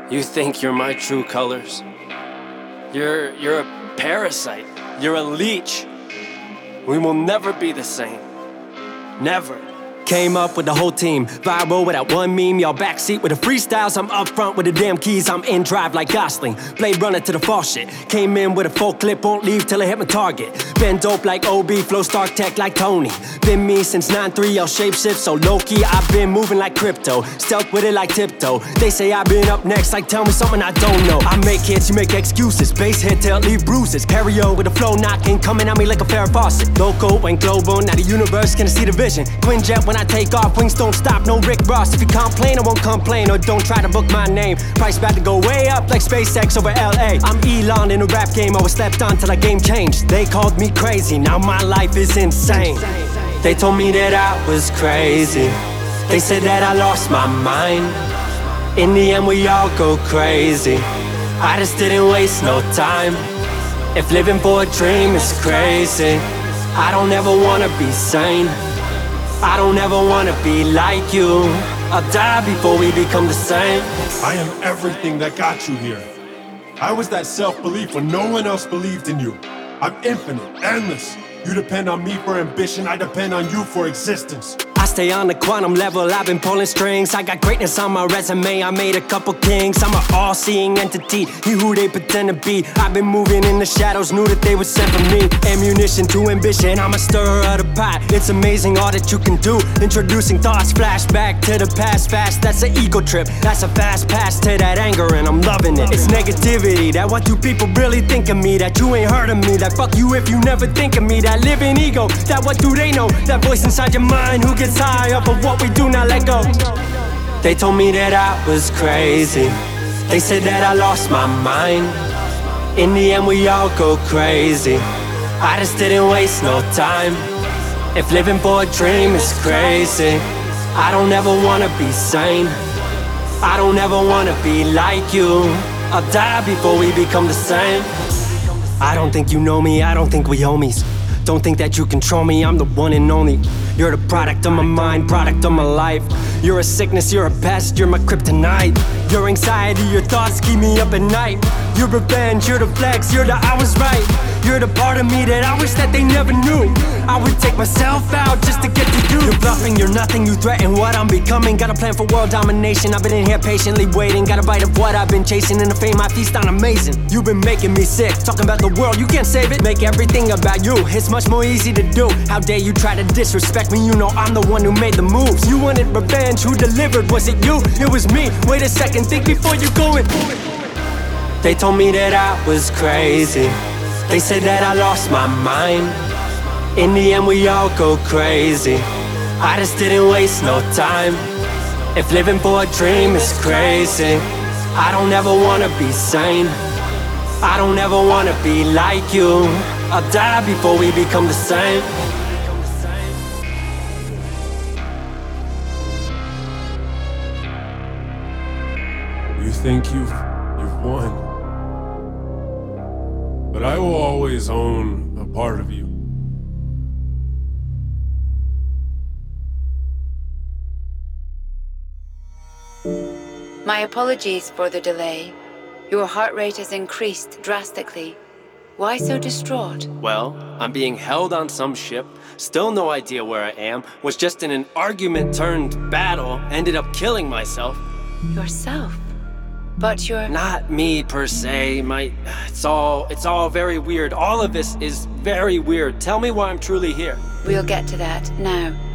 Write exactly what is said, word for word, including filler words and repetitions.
You think you're my true colors? You're, you're a parasite. You're a leech. We will never be the same. Never. Came up with the whole team, viral with that one meme. Y'all backseat with the freestyles, I'm up front with the damn keys. I'm in drive like Gosling, Blade Runner to the fall shit. Came in with a full clip, won't leave till I hit my target. Been dope like O B, flow Stark Tech like Tony. Been me since nine three, y'all shapeshift so low-key. I've been moving like crypto, stealth with it like tiptoe. They say I've been up next, like tell me something I don't know. I make hits, you make excuses, bass hit till leave bruises. Carry on with the flow knocking, coming at me like a Farrah Fawcett. Local and global, now the universe can see the vision. Quinjet when I take off, wings don't stop, no Rick Ross. If you complain, I won't complain, or don't try to book my name. Price about to go way up like SpaceX over L A. I'm Elon in the rap game, I was slept on till the game changed. They called me crazy, now my life is insane. They told me that I was crazy. They said that I lost my mind. In the end we all go crazy. I just didn't waste no time. If living for a dream is crazy, I don't ever wanna be sane. I don't ever wanna be like you. I'll die before we become the same. I am everything that got you here. I was that self-belief when no one else believed in you. I'm infinite, endless. You depend on me for ambition, I depend on you for existence. I stay on the quantum level, I've been pulling strings. I got greatness on my resume, I made a couple kings. I'm an all-seeing entity, he who they pretend to be. I've been moving in the shadows, knew that they were sent for me. Ammunition to ambition, I'm a stirrer of the pot. It's amazing all that you can do. Introducing thoughts, flashback to the past fast. That's an ego trip, that's a fast pass to that anger and I'm loving it. It's negativity, that what do people really think of me? That you ain't heard of me, that fuck you if you never think of me. That living ego, that what do they know? That voice inside your mind who gets high up of what we do, now let go. They told me that I was crazy. They said that I lost my mind. In the end we all go crazy. I just didn't waste no time. If living for a dream is crazy, I don't ever wanna be sane. I don't ever wanna be like you. I'll die before we become the same. I don't think you know me, I don't think we homies. Don't think that you control me, I'm the one and only. You're the product of my mind, product of my life. You're a sickness, you're a pest, you're my kryptonite. Your anxiety, your thoughts keep me up at night. Your revenge, you're the flex, you're the I was right. You're the part of me that I wish that they never knew. I would take myself out just to get to you. You're bluffing, you're nothing, you threaten what I'm becoming. Got a plan for world domination, I've been in here patiently waiting. Got a bite of what I've been chasing, and the fame I feast on amazing. You've been making me sick, talking about the world, you can't save it. Make everything about you, it's much more easy to do. How dare you try to disrespect me, you know I'm the one who made the moves. You wanted revenge, who delivered, was it you? It was me, wait a second, think before you go in. They told me that I was crazy. They said that I lost my mind. In the end we all go crazy. I just didn't waste no time. If living for a dream is crazy, I don't ever wanna be sane. I don't ever wanna be like you. I'll die before we become the same. You think you've, you've won, but I will always own a part of you. My apologies for the delay. Your heart rate has increased drastically. Why so distraught? Well, I'm being held on some ship, still no idea where I am, was just in an argument turned battle, ended up killing myself. Yourself? But you're... Not me per se, my... It's all... It's all very weird. All of this is very weird. Tell me why I'm truly here. We'll get to that now.